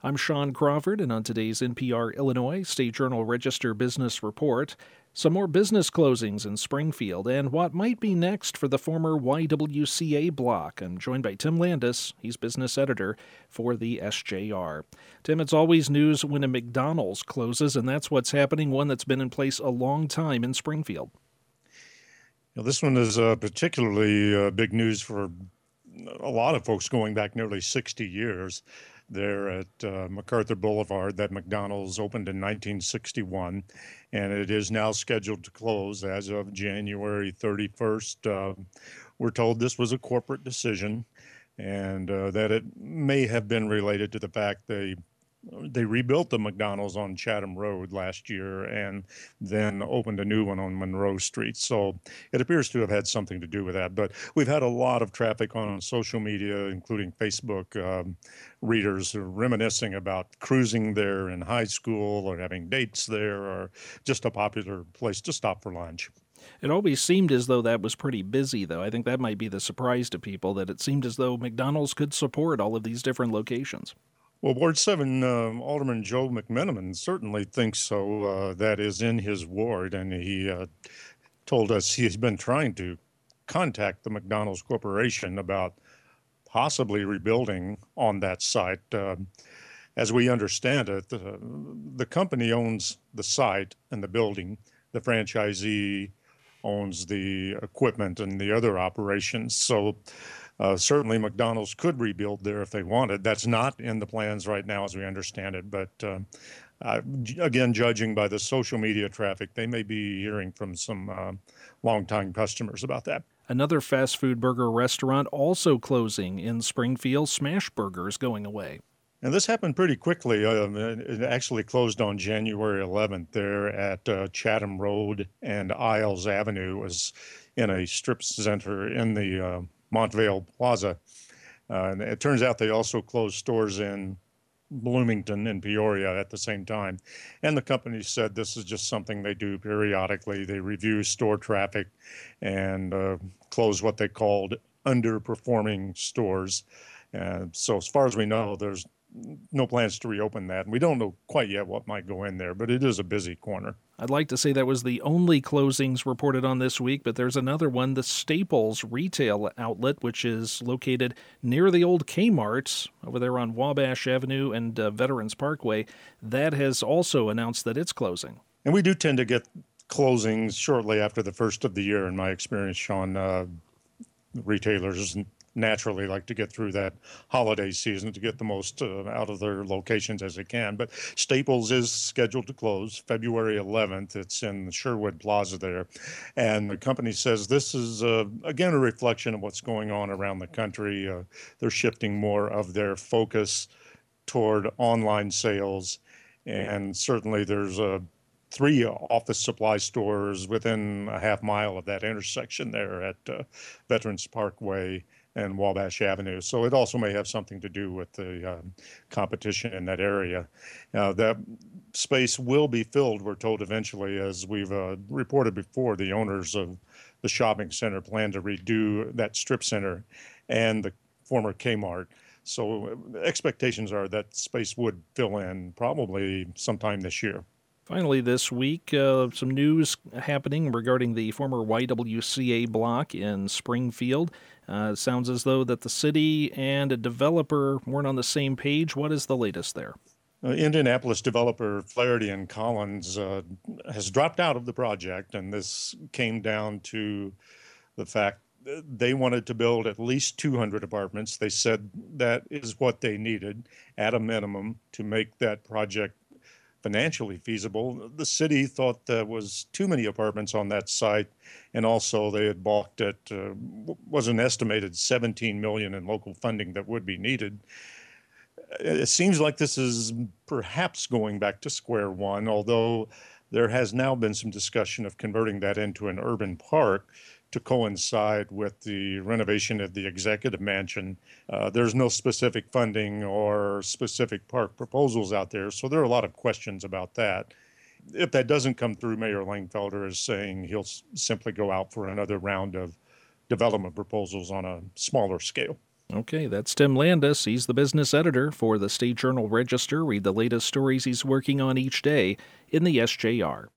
I'm Sean Crawford, and on today's NPR Illinois State Journal Register Business Report, some more business closings in Springfield and what might be next for the former YWCA block. I'm joined by Tim Landis. He's business editor for the SJR. Tim, it's always news when a McDonald's closes, and that's what's happening, one that's been in place a long time in Springfield. This one is particularly big news for a lot of folks going back nearly 60 years. There at MacArthur Boulevard, that McDonald's opened in 1961, and it is now scheduled to close as of January 31st. We're told this was a corporate decision and that it may have been related to the fact they rebuilt the McDonald's on Chatham Road last year and then opened a new one on Monroe Street. So it appears to have had something to do with that. But we've had a lot of traffic on social media, including Facebook, readers reminiscing about cruising there in high school or having dates there or just a popular place to stop for lunch. It always seemed as though that was pretty busy, though. I think that might be the surprise to people, that it seemed as though McDonald's could support all of these different locations. Well, Ward 7 Alderman Joe McMenamin certainly thinks so. That is in his ward, and he told us he's been trying to contact the McDonald's Corporation about possibly rebuilding on that site. As we understand it, the company owns the site and the building. The franchisee owns the equipment and the other operations. So certainly McDonald's could rebuild there if they wanted. That's not in the plans right now as we understand it. But again, judging by the social media traffic, they may be hearing from some longtime customers about that. Another fast food burger restaurant also closing in Springfield. Smash Burgers going away. And this happened pretty quickly. It actually closed on January 11th there at Chatham Road and Isles Avenue. It was in a strip center in the Montvale Plaza. And it turns out they also closed stores in Bloomington and Peoria at the same time. And the company said this is just something they do periodically. They review store traffic and close what they called underperforming stores. So as far as we know, there's no plans to reopen that. And we don't know quite yet what might go in there, but it is a busy corner. I'd like to say that was the only closings reported on this week, but there's another one, the Staples retail outlet, which is located near the old Kmart over there on Wabash Avenue and Veterans Parkway. That has also announced that it's closing. And we do tend to get closings shortly after the first of the year, in my experience, Sean. Retailers naturally like to get through that holiday season to get the most out of their locations as they can. But Staples is scheduled to close February 11th. It's in the Sherwood Plaza there. And the company says this is, again, a reflection of what's going on around the country. They're shifting more of their focus toward online sales. And certainly there's 3 office supply stores within a half mile of that intersection there at Veterans Parkway and Wabash Avenue. So it also may have something to do with the competition in that area. That space will be filled, we're told, eventually. As we've reported before, the owners of the shopping center plan to redo that strip center and the former Kmart. So expectations are that space would fill in probably sometime this year. Finally, this week, some news happening regarding the former YWCA block in Springfield. Sounds as though that the city and a developer weren't on the same page. What is the latest there? Indianapolis developer Flaherty and Collins has dropped out of the project, and this came down to the fact that they wanted to build at least 200 apartments. They said that is what they needed at a minimum to make that project financially feasible. The city thought there was too many apartments on that site, and also they had balked at was an estimated $17 million in local funding that would be needed. It seems like this is perhaps going back to square one, although there has now been some discussion of converting that into an urban park to coincide with the renovation of the executive mansion. There's no specific funding or specific park proposals out there, so there are a lot of questions about that. If that doesn't come through, Mayor Langfelder is saying he'll simply go out for another round of development proposals on a smaller scale. Okay, that's Tim Landis. He's the business editor for the State Journal Register. Read the latest stories he's working on each day in the SJR.